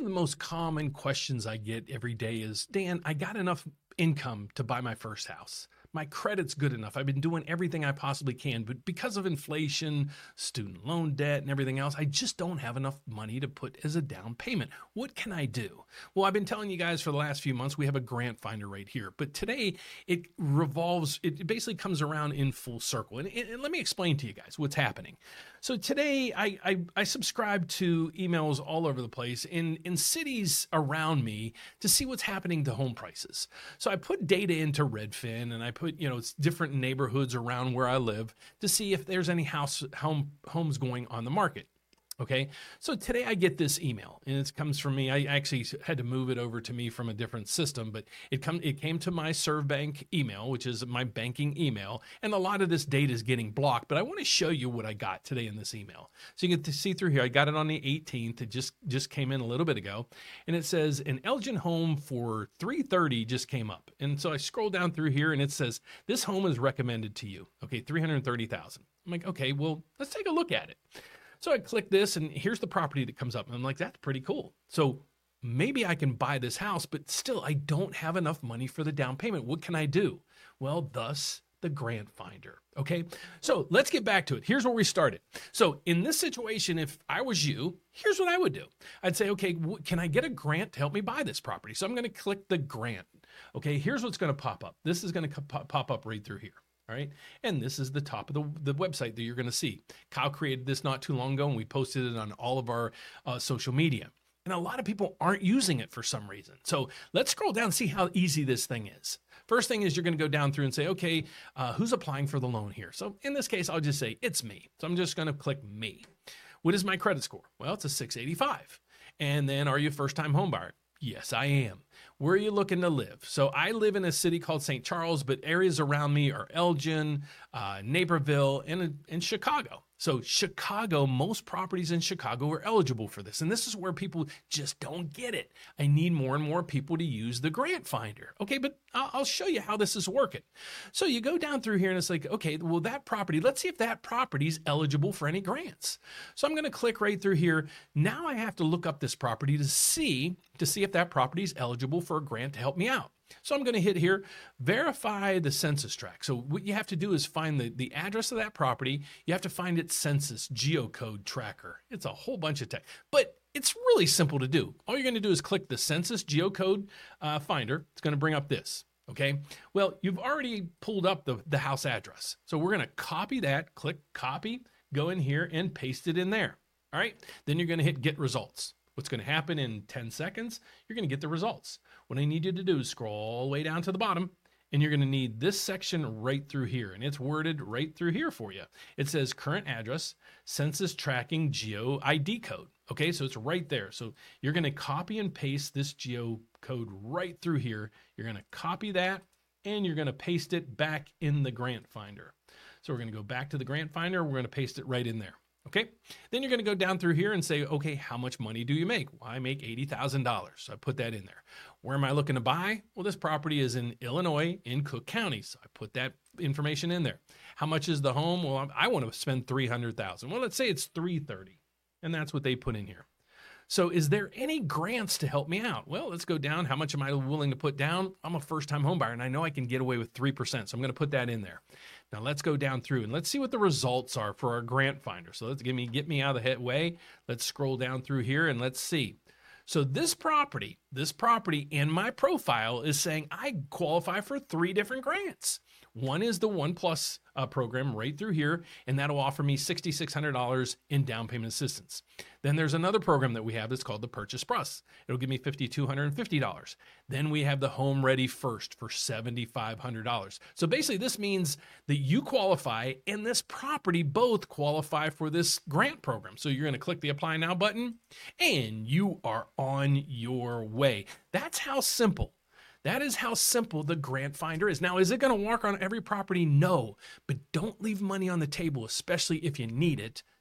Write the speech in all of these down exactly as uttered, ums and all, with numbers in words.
of the most common questions I get every day is, Dan, I got enough income to buy my first house. My credit's good enough. I've been doing everything I possibly can, but because of inflation, student loan debt, and everything else, I just don't have enough money to put as a down payment. What can I do? Well, I've been telling you guys for the last few months, we have a grant finder right here, but today it revolves, it basically comes around in full circle. And, and let me explain to you guys what's happening. So today I, I, I subscribe to emails all over the place in, in cities around me to see what's happening to home prices. So I put data into Redfin and I put, you know, it's different neighborhoods around where I live to see if there's any house home homes going on the market. Okay, so today I get this email, and it comes from me. I actually had to move it over to me from a different system, but it come it came to my ServBank email, which is my banking email, and a lot of this data is getting blocked. But I want to show you what I got today in this email, so you get to see through here. I got it on the eighteenth. It just just came in a little bit ago, and it says an Elgin home for three thirty just came up, and so I scroll down through here, and it says this home is recommended to you. Okay, three hundred thirty thousand. I'm like, okay, well, let's take a look at it. So I click this and here's the property that comes up. And I'm like, that's pretty cool. So maybe I can buy this house, but still I don't have enough money for the down payment. What can I do? Well, thus the grant finder. Okay. So let's get back to it. Here's where we started. So in this situation, if I was you, here's what I would do. I'd say, okay, can I get a grant to help me buy this property? So I'm going to click the grant. Okay. Here's what's going to pop up. This is going to pop up right through here. All right. And this is the top of the, the website that you're going to see. Kyle created this not too long ago, and we posted it on all of our uh, social media. And a lot of people aren't using it for some reason. So let's scroll down and see how easy this thing is. First thing is you're going to go down through and say, okay, uh, who's applying for the loan here? So in this case, I'll just say it's me. So I'm just going to click me. What is my credit score? Well, it's a six eighty-five. And then are you a first-time home buyer? Yes, I am. Where are you looking to live? So I live in a city called Saint Charles, but areas around me are Elgin, uh, Naperville, and, and Chicago. So Chicago, most properties in Chicago are eligible for this. And this is where people just don't get it. I need more and more people to use the grant finder. Okay, but I'll show you how this is working. So you go down through here and it's like, okay, well, that property, let's see if that property is eligible for any grants. So I'm going to click right through here. Now I have to look up this property to see, to see if that property is eligible for a grant to help me out. So I'm going to hit here, verify the census tract. So what you have to do is find the, the address of that property. You have to find its census geocode tracker. It's a whole bunch of text, but it's really simple to do. All you're going to do is click the census geocode uh, finder. It's going to bring up this. Okay. Well, you've already pulled up the, the house address. So we're going to copy that, click copy, go in here and paste it in there. All right. Then you're going to hit get results. What's going to happen in ten seconds, you're going to get the results. What I need you to do is scroll all the way down to the bottom, and you're going to need this section right through here, and it's worded right through here for you. It says current address, census tracking geo I D code. Okay, so it's right there. So you're going to copy and paste this geo code right through here. You're going to copy that, and you're going to paste it back in the grant finder. So we're going to go back to the grant finder. We're going to paste it right in there. Okay, then you're going to go down through here and say, okay, how much money do you make? Well, I make eighty thousand dollars. So I put that in there. Where am I looking to buy? Well, this property is in Illinois in Cook County. So I put that information in there. How much is the home? Well, I want to spend three hundred thousand dollars. Well, let's say it's three thirty, and that's what they put in here. So is there any grants to help me out? Well, let's go down. How much am I willing to put down? I'm a first-time home buyer, and I know I can get away with three percent. So I'm going to put that in there. Now let's go down through and let's see what the results are for our grant finder. So let's get me, get me out of the way. Let's scroll down through here and let's see. So this property, this property in my profile is saying I qualify for three different grants. One is the One Plus uh, program right through here, and that'll offer me six thousand six hundred dollars in down payment assistance. Then there's another program that we have that's called the Purchase Plus. It'll give me five thousand two hundred fifty dollars. Then we have the Home Ready First for seven thousand five hundred dollars. So basically this means that you qualify and this property both qualify for this grant program. So you're going to click the Apply Now button and you are on your way. That's how simple. That is how simple the grant finder is. Now, is it going to work on every property? No, but don't leave money on the table, especially if you need it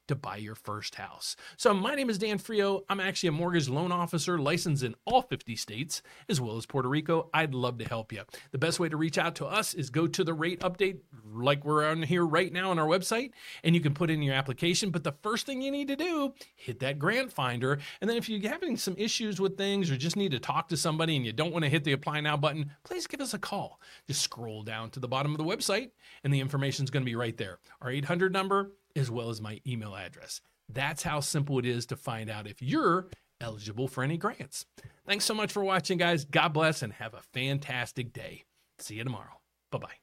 to buy your first house. So my name is Dan Frio. I'm actually a mortgage loan officer licensed in all fifty states, as well as Puerto Rico. I'd love to help you. The best way to reach out to us is go to the rate update like we're on here right now on our website, and you can put in your application. But the first thing you need to do, hit that grant finder. And then if you're having some issues with things or just need to talk to somebody and you don't want to hit the apply now button, please give us a call. Just scroll down to the bottom of the website and the information is going to be right there. Our eight hundred number, as well as my email address. That's how simple it is to find out if you're eligible for any grants. Thanks so much for watching, guys. God bless and have a fantastic day. See you tomorrow. Bye-bye.